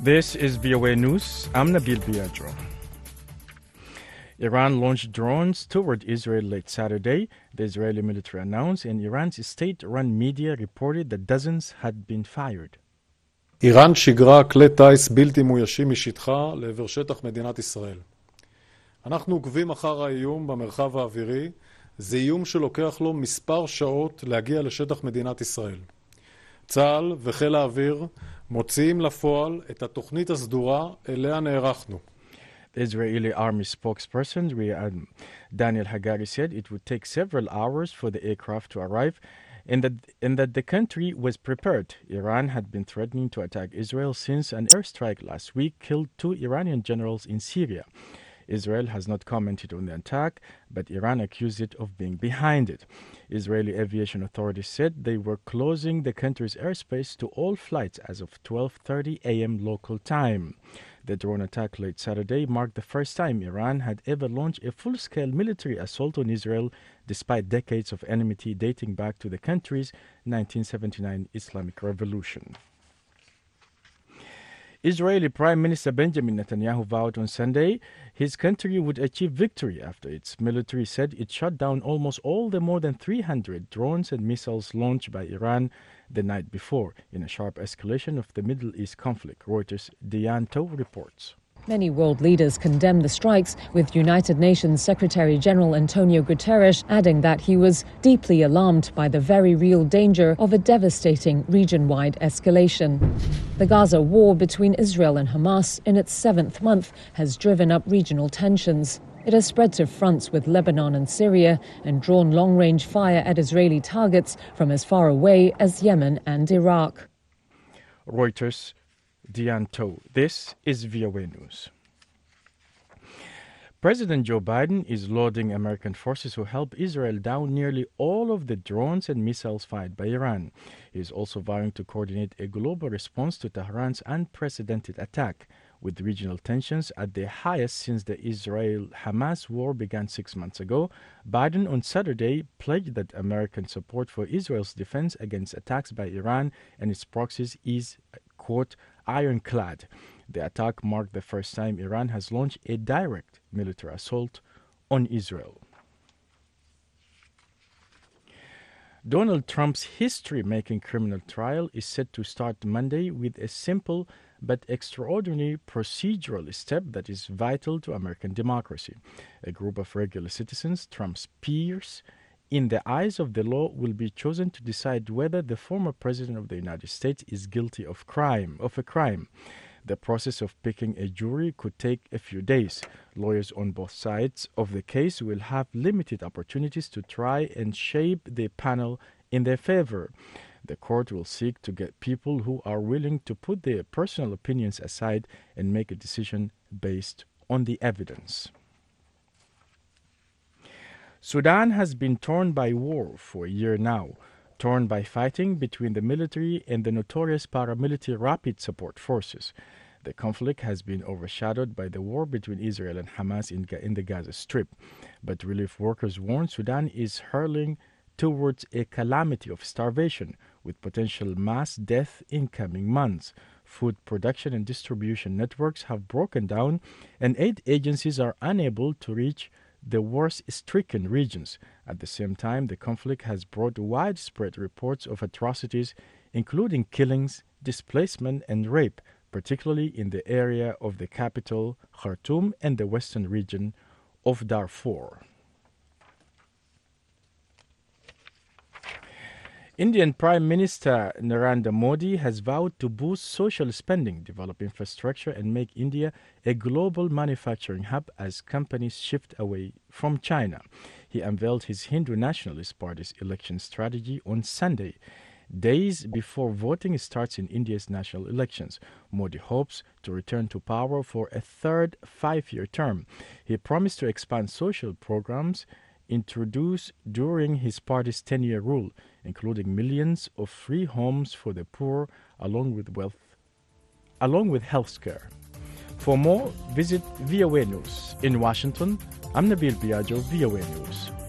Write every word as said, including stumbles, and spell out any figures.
This is V O A News. I'm Nabil Biagio. Iran launched drones toward Israel late Saturday, the Israeli military announced, and Iran's state-run media reported that dozens had been fired. איראן שיגרה כלי טיס בלתי מאוישים משטחה לעבר שטח מדינת ישראל. אנחנו עוקבים אחר האיום במרחב האווירי, זה איום שלוקח לו מספר שעות להגיע לשטח מדינת ישראל. צה"ל וחיל האוויר מוציאים לפועל את התוכנית הסדורה אליה נערכנו. The Israeli army spokesperson Daniel Hagari said it would take several hours for the aircraft to arrive and that, and that the country was prepared. Iran had been threatening to attack Israel since an airstrike last week killed two Iranian generals in Syria. Israel has not commented on the attack, but Iran accused it of being behind it. Israeli aviation authorities said they were closing the country's airspace to all flights as of twelve thirty a.m. local time. The drone attack late Saturday marked the first time Iran had ever launched a full-scale military assault on Israel, despite decades of enmity dating back to the country's nineteen seventy-nine Islamic Revolution. Israeli Prime Minister Benjamin Netanyahu vowed on Sunday his country would achieve victory after its military said it shot down almost all the more than three hundred drones and missiles launched by Iran the night before, in a sharp escalation of the Middle East conflict, Reuters' Diane Tow reports. Many world leaders condemned the strikes, with United Nations Secretary-General Antonio Guterres adding that he was deeply alarmed by the very real danger of a devastating region-wide escalation. The Gaza war between Israel and Hamas in its seventh month has driven up regional tensions. It has spread to fronts with Lebanon and Syria and drawn long-range fire at Israeli targets from as far away as Yemen and Iraq. Reuters' Diane Tow. This is V O A News. President Joe Biden is lauding American forces who help Israel down nearly all of the drones and missiles fired by Iran. He is also vowing to coordinate a global response to Tehran's unprecedented attack, with regional tensions at their highest since the Israel-Hamas war began six months ago. Biden on Saturday pledged that American support for Israel's defense against attacks by Iran and its proxies is, quote, ironclad. The attack marked the first time Iran has launched a direct military assault on Israel. Donald Trump's history-making criminal trial is set to start Monday with a simple but extraordinary procedural step that is vital to American democracy. A group of regular citizens, Trump's peers, in the eyes of the law, will be chosen to decide whether the former president of the United States is guilty of crime, of a crime. The process of picking a jury could take a few days. Lawyers on both sides of the case will have limited opportunities to try and shape the panel in their favor. The court will seek to get people who are willing to put their personal opinions aside and make a decision based on the evidence. Sudan has been torn by war for a year now, torn by fighting between the military and the notorious paramilitary Rapid Support Forces. The conflict has been overshadowed by the war between Israel and Hamas in, in the Gaza Strip. But relief workers warn Sudan is hurtling towards a calamity of starvation, with potential mass death in coming months. Food production and distribution networks have broken down, and aid agencies are unable to reach the worst-stricken regions. At the same time, the conflict has brought widespread reports of atrocities, including killings, displacement, and rape, particularly in the area of the capital, Khartoum, and the western region of Darfur. Indian Prime Minister Narendra Modi has vowed to boost social spending, develop infrastructure, and make India a global manufacturing hub as companies shift away from China. He unveiled his Hindu Nationalist Party's election strategy on Sunday, days before voting starts in India's national elections. Modi hopes to return to power for a third five-year term. He promised to expand social programs introduced during his party's ten-year rule, including millions of free homes for the poor, along with wealth, along with health care. For more, visit V O A News. In Washington, I'm Nabil Biagio, V O A News.